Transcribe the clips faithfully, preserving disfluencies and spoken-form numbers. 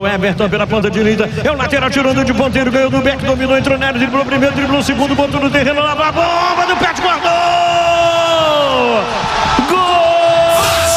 O Everton pela ponta direita, é o lateral tirando de ponteiro, ganhou do Beck, dominou, entrou nela, driblou primeiro, driblou o segundo, botou no terreno, lá vai a bomba do Pet, guardou! Gol!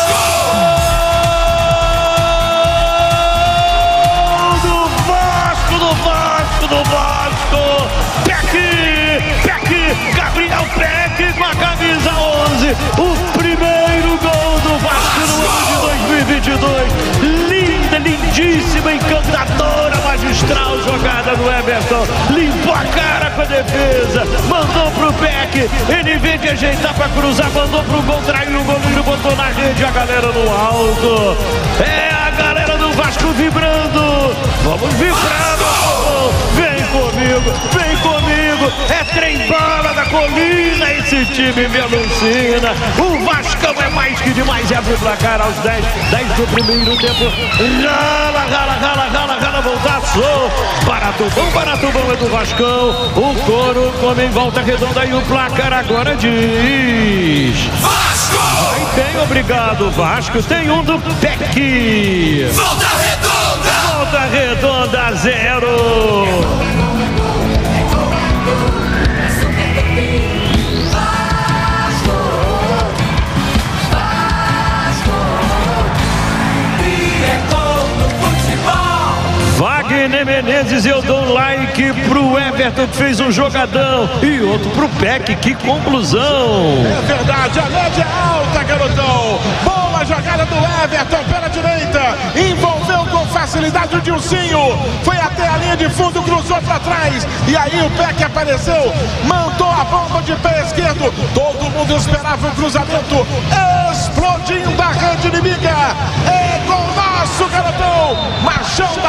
Do Vasco, do Vasco, do Vasco! Peck, Peck, Gabriel Peck com a camisa onze, o primeiro gol do Vasco no ano de dois mil e vinte e dois. Lindíssima, encantadora, magistral jogada do Everton, limpou a cara com a defesa, mandou pro Beck, ele vem de ajeitar pra cruzar, mandou pro gol, traiu o goleiro, botou na rede, a galera no alto, é a galera do Vasco vibrando, vamos vibrando, vem comigo, vem comigo, é trem-bala da colina, esse time me alucina, o Vascão é mais que demais, e abre o placar aos dez, dez do primeiro tempo, rala, rala, rala, rala, rala, voltaçou, barato bom, barato bom é do Vascão, o couro come em volta redonda e o placar agora diz... Vasco! Vai bem, obrigado, Vasco, tem um do Peck. Volta Redonda! Volta Redonda, zero. Wagner Menezes, eu dou um like pro Everton que fez um jogadão e outro pro Peck, que conclusão. É verdade, a média é alta, garotão. Boa jogada do Everton pela direita, envolveu com facilidade o Dilcinho, foi até a linha de fundo, cruzou para trás e aí o Peck apareceu, mandou a bomba de pé esquerdo, todo mundo esperava o cruzamento, explodindo a rede inimiga. É gol nosso, garotão. Machão